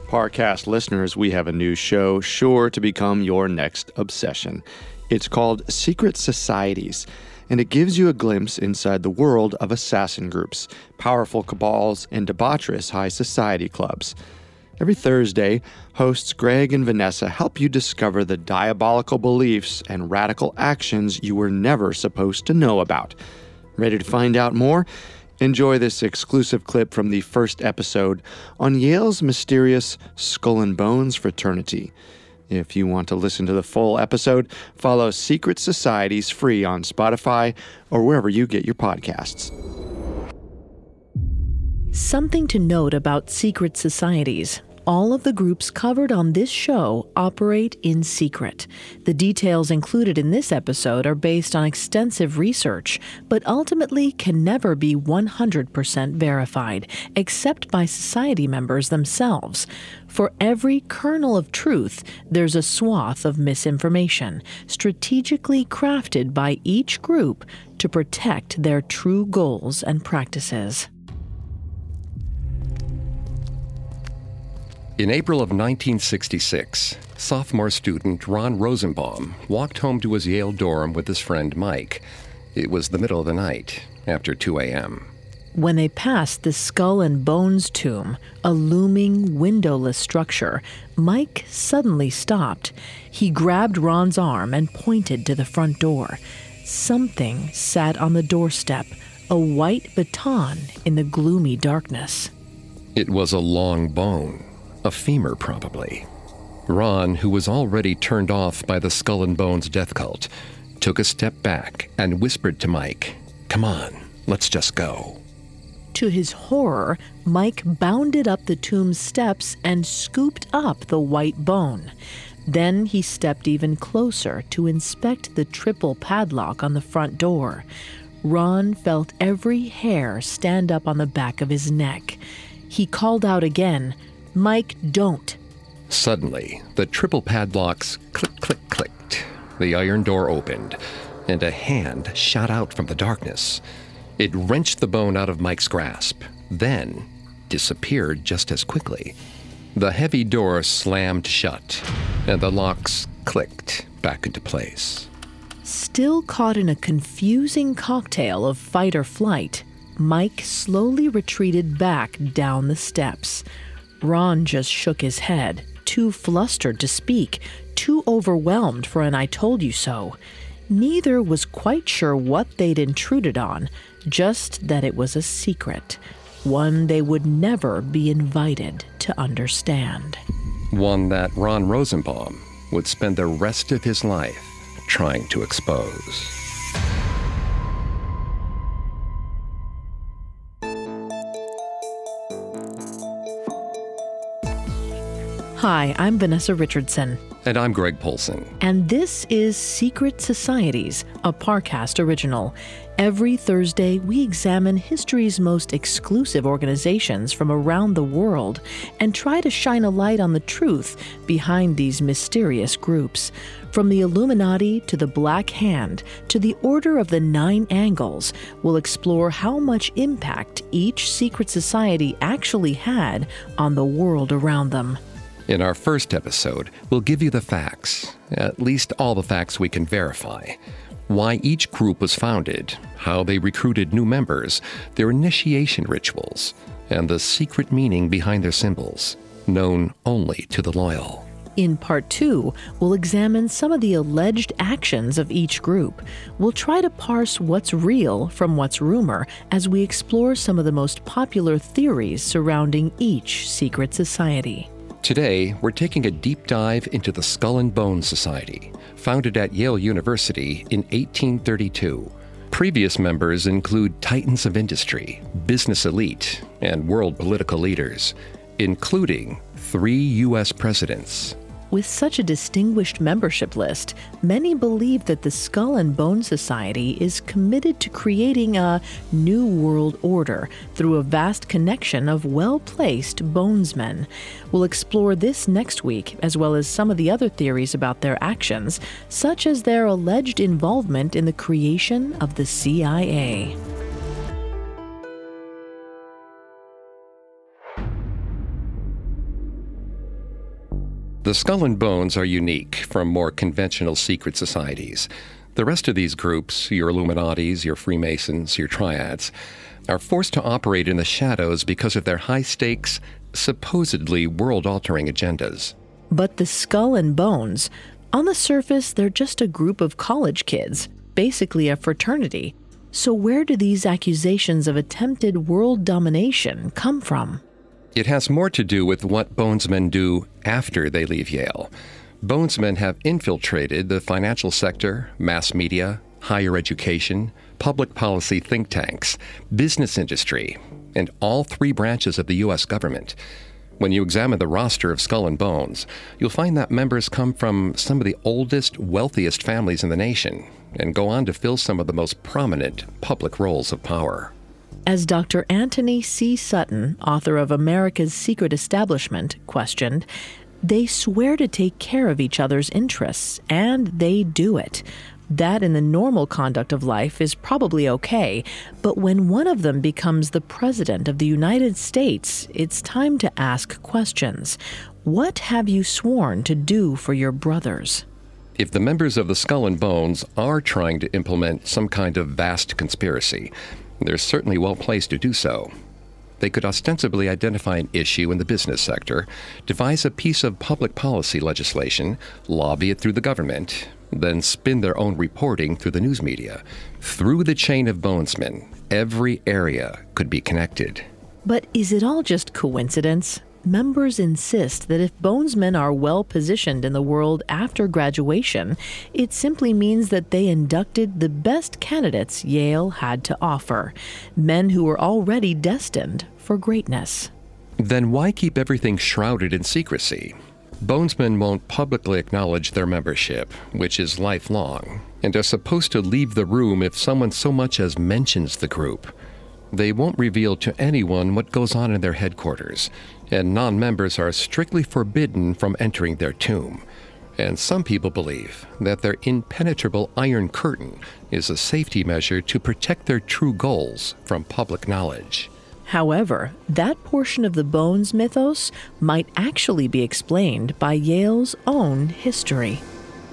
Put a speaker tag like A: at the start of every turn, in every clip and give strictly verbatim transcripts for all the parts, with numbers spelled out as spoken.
A: Parcast listeners, we have a new show sure to become your next obsession. It's called Secret Societies, and it gives you a glimpse inside the world of assassin groups, powerful cabals, and debaucherous high society clubs. Every Thursday, hosts Greg and Vanessa help you discover the diabolical beliefs and radical actions you were never supposed to know about. Ready to find out more? Enjoy this exclusive clip from the first episode on Yale's mysterious Skull and Bones fraternity. If you want to listen to the full episode, follow Secret Societies free on Spotify or wherever you get your podcasts.
B: Something to note about secret societies. All of the groups covered on this show operate in secret. The details included in this episode are based on extensive research, but ultimately can never be one hundred percent verified, except by society members themselves. For every kernel of truth, there's a swath of misinformation, strategically crafted by each group to protect their true goals and practices.
C: In April of nineteen sixty-six, sophomore student Ron Rosenbaum walked home to his Yale dorm with his friend Mike. It was the middle of the night, after two a.m.
B: When they passed the Skull and Bones tomb, a looming, windowless structure, Mike suddenly stopped. He grabbed Ron's arm and pointed to the front door. Something sat on the doorstep, a white baton in the gloomy darkness.
C: It was a long bone. A femur, probably. Ron, who was already turned off by the Skull and Bones death cult, took a step back and whispered to Mike, "Come on, let's just go."
B: To his horror, Mike bounded up the tomb's steps and scooped up the white bone. Then he stepped even closer to inspect the triple padlock on the front door. Ron felt every hair stand up on the back of his neck. He called out again, "Mike, don't."
C: Suddenly, the triple padlocks click, click, clicked. The iron door opened, and a hand shot out from the darkness. It wrenched the bone out of Mike's grasp, then disappeared just as quickly. The heavy door slammed shut, and the locks clicked back into place.
B: Still caught in a confusing cocktail of fight or flight, Mike slowly retreated back down the steps. Ron just shook his head, too flustered to speak, too overwhelmed for an "I told you so." Neither was quite sure what they'd intruded on, just that it was a secret, one they would never be invited to understand.
C: One that Ron Rosenbaum would spend the rest of his life trying to expose.
B: Hi, I'm Vanessa Richardson.
C: And I'm Greg Polson.
B: And this is Secret Societies, a Parcast original. Every Thursday, we examine history's most exclusive organizations from around the world and try to shine a light on the truth behind these mysterious groups. From the Illuminati to the Black Hand to the Order of the Nine Angles, we'll explore how much impact each secret society actually had on the world around them.
C: In our first episode, we'll give you the facts, at least all the facts we can verify. Why each group was founded, how they recruited new members, their initiation rituals, and the secret meaning behind their symbols, known only to the loyal.
B: In part two, we'll examine some of the alleged actions of each group. We'll try to parse what's real from what's rumor as we explore some of the most popular theories surrounding each secret society.
C: Today, we're taking a deep dive into the Skull and Bones Society, founded at Yale University in eighteen thirty-two. Previous members include titans of industry, business elite, and world political leaders, including three U S presidents.
B: With such a distinguished membership list, many believe that the Skull and Bone Society is committed to creating a new world order through a vast connection of well-placed bonesmen. We'll explore this next week, as well as some of the other theories about their actions, such as their alleged involvement in the creation of the C I A.
C: The Skull and Bones are unique from more conventional secret societies. The rest of these groups, your Illuminatis, your Freemasons, your Triads, are forced to operate in the shadows because of their high-stakes, supposedly world-altering agendas.
B: But the Skull and Bones, on the surface, they're just a group of college kids, basically a fraternity. So where do these accusations of attempted world domination come from?
C: It has more to do with what Bonesmen do after they leave Yale. Bonesmen have infiltrated the financial sector, mass media, higher education, public policy think tanks, business industry, and all three branches of the U S government. When you examine the roster of Skull and Bones, you'll find that members come from some of the oldest, wealthiest families in the nation and go on to fill some of the most prominent public roles of power.
B: As Doctor Anthony C. Sutton, author of America's Secret Establishment, questioned, they swear to take care of each other's interests, and they do it. That in the normal conduct of life is probably okay, but when one of them becomes the President of the United States, it's time to ask questions. What have you sworn to do for your brothers?
C: If the members of the Skull and Bones are trying to implement some kind of vast conspiracy, they're certainly well placed to do so. They could ostensibly identify an issue in the business sector, devise a piece of public policy legislation, lobby it through the government, then spin their own reporting through the news media. Through the chain of Bonesmen, every area could be connected.
B: But is it all just coincidence? Members insist that if Bonesmen are well positioned in the world after graduation, it simply means that they inducted the best candidates Yale had to offer, men who were already destined for greatness.
C: Then why keep everything shrouded in secrecy? Bonesmen won't publicly acknowledge their membership, which is lifelong, and are supposed to leave the room if someone so much as mentions the group. They won't reveal to anyone what goes on in their headquarters, and non-members are strictly forbidden from entering their tomb. And some people believe that their impenetrable iron curtain is a safety measure to protect their true goals from public knowledge.
B: However, that portion of the Bones mythos might actually be explained by Yale's own history.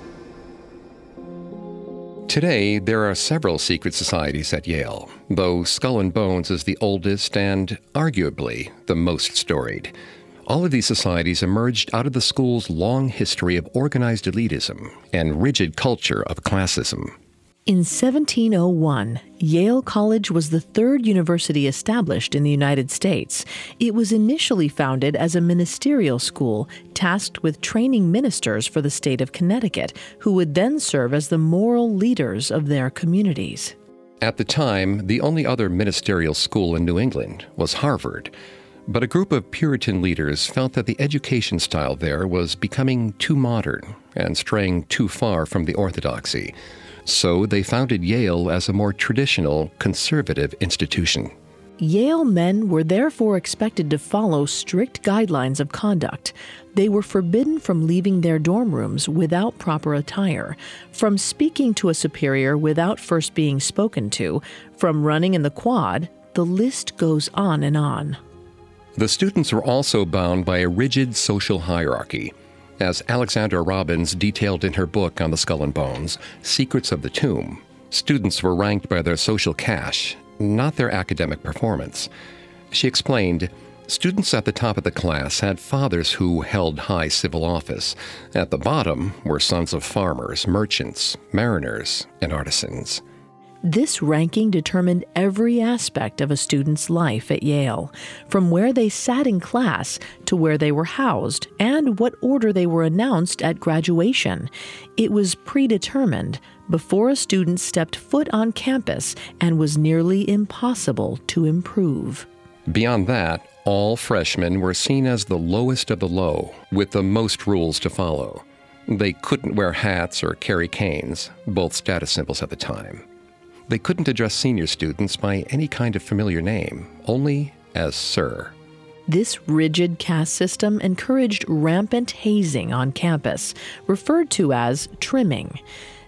C: Today, there are several secret societies at Yale, though Skull and Bones is the oldest and, arguably, the most storied. All of these societies emerged out of the school's long history of organized elitism and rigid culture of classism.
B: In seventeen oh one, Yale College was the third university established in the United States. It was initially founded as a ministerial school tasked with training ministers for the state of Connecticut, who would then serve as the moral leaders of their communities.
C: At the time, the only other ministerial school in New England was Harvard. But a group of Puritan leaders felt that the education style there was becoming too modern and straying too far from the orthodoxy. So they founded Yale as a more traditional, conservative institution.
B: Yale men were therefore expected to follow strict guidelines of conduct. They were forbidden from leaving their dorm rooms without proper attire, from speaking to a superior without first being spoken to, from running in the quad. The list goes on and on.
C: The students were also bound by a rigid social hierarchy. As Alexandra Robbins detailed in her book on the Skull and Bones, Secrets of the Tomb, students were ranked by their social cash, not their academic performance. She explained, students at the top of the class had fathers who held high civil office. At the bottom were sons of farmers, merchants, mariners, and artisans.
B: This ranking determined every aspect of a student's life at Yale, from where they sat in class to where they were housed and what order they were announced at graduation. It was predetermined before a student stepped foot on campus and was nearly impossible to improve.
C: Beyond that, all freshmen were seen as the lowest of the low, with the most rules to follow. They couldn't wear hats or carry canes, both status symbols at the time. They couldn't address senior students by any kind of familiar name, only as Sir.
B: This rigid caste system encouraged rampant hazing on campus, referred to as trimming.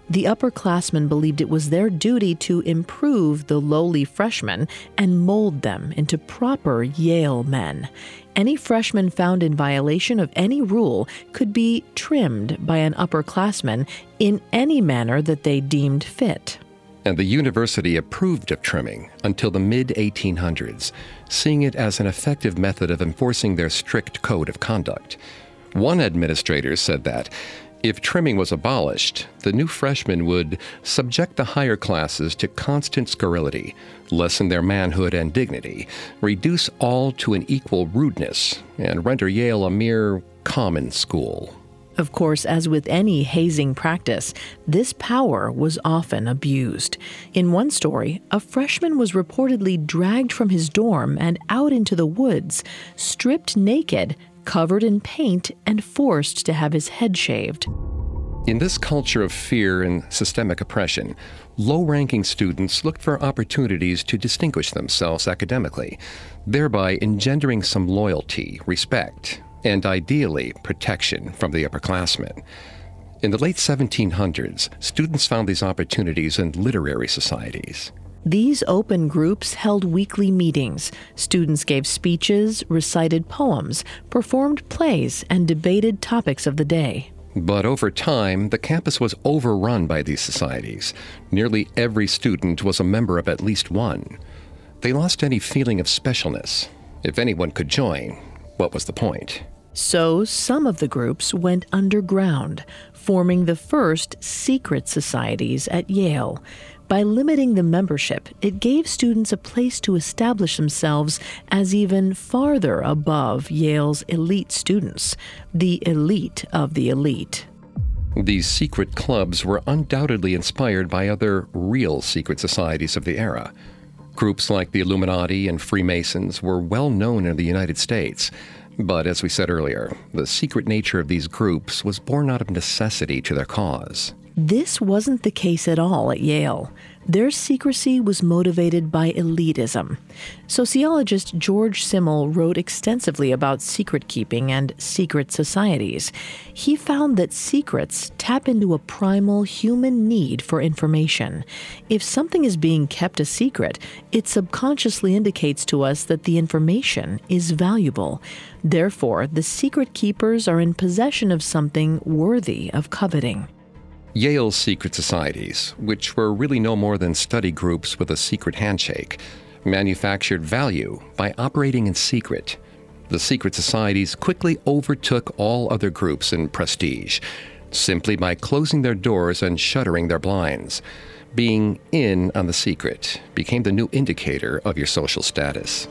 B: The upperclassmen believed it was their duty to improve the lowly freshmen and mold them into proper Yale men. Any freshman found in violation of any rule could be trimmed by an upperclassman in any manner that they deemed fit.
C: And the university approved of trimming until the mid eighteen hundreds, seeing it as an effective method of enforcing their strict code of conduct. One administrator said that if trimming was abolished, the new freshmen would subject the higher classes to constant scurrility, lessen their manhood and dignity, reduce all to an equal rudeness, and render Yale a mere common school.
B: Of course, as with any hazing practice, this power was often abused. In one story, a freshman was reportedly dragged from his dorm and out into the woods, stripped naked, covered in paint, and forced to have his head shaved.
C: In this culture of fear and systemic oppression, low-ranking students looked for opportunities to distinguish themselves academically, thereby engendering some loyalty, respect, and ideally protection from the upperclassmen. In the late seventeen hundreds, students found these opportunities in literary societies.
B: These open groups held weekly meetings. Students gave speeches, recited poems, performed plays, and debated topics of the day.
C: But over time, the campus was overrun by these societies. Nearly every student was a member of at least one. They lost any feeling of specialness. If anyone could join, what was the point?
B: So some of the groups went underground, forming the first secret societies at Yale. By limiting the membership, it gave students a place to establish themselves as even farther above Yale's elite students, the elite of the elite.
C: These secret clubs were undoubtedly inspired by other real secret societies of the era. Groups like the Illuminati and Freemasons were well known in the United States. But as we said earlier, the secret nature of these groups was born out of necessity to their cause.
B: This wasn't the case at all at Yale. Their secrecy was motivated by elitism. Sociologist George Simmel wrote extensively about secret-keeping and secret societies. He found that secrets tap into a primal human need for information. If something is being kept a secret, it subconsciously indicates to us that the information is valuable. Therefore, the secret keepers are in possession of something worthy of coveting.
C: Yale's secret societies, which were really no more than study groups with a secret handshake, manufactured value by operating in secret. The secret societies quickly overtook all other groups in prestige, simply by closing their doors and shuttering their blinds. Being in on the secret became the new indicator of your social status.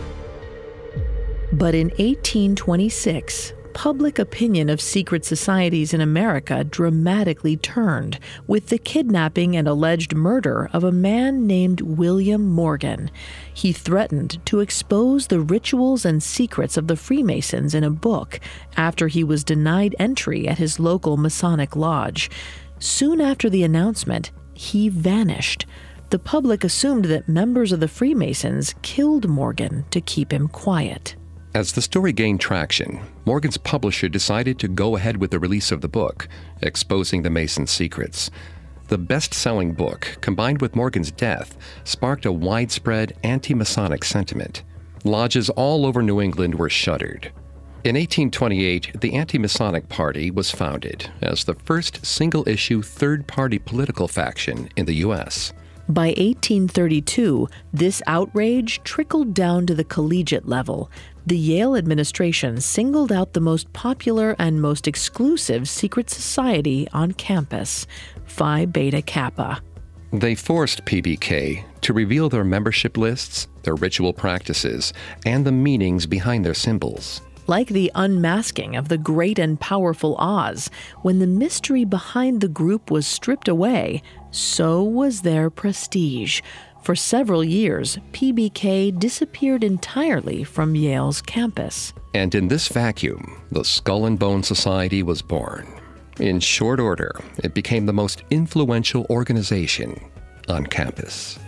B: But in eighteen twenty-six, public opinion of secret societies in America dramatically turned with the kidnapping and alleged murder of a man named William Morgan. He threatened to expose the rituals and secrets of the Freemasons in a book after he was denied entry at his local Masonic lodge. Soon after the announcement, he vanished. The public assumed that members of the Freemasons killed Morgan to keep him quiet.
C: As the story gained traction, Morgan's publisher decided to go ahead with the release of the book, exposing the Masons' secrets. The best-selling book, combined with Morgan's death, sparked a widespread anti-Masonic sentiment. Lodges all over New England were shuttered. In eighteen twenty-eight, the Anti-Masonic Party was founded as the first single-issue third-party political faction in the U S
B: By eighteen thirty-two, this outrage trickled down to the collegiate level. The Yale administration singled out the most popular and most exclusive secret society on campus, Phi Beta Kappa.
C: They forced P B K to reveal their membership lists, their ritual practices, and the meanings behind their symbols.
B: Like the unmasking of the great and powerful Oz, when the mystery behind the group was stripped away, so was their prestige. For several years, P B K disappeared entirely from Yale's campus.
C: And in this vacuum, the Skull and Bone Society was born. In short order, it became the most influential organization on campus.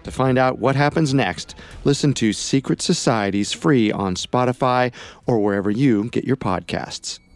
A: To find out what happens next, listen to Secret Societies free on Spotify or wherever you get your podcasts.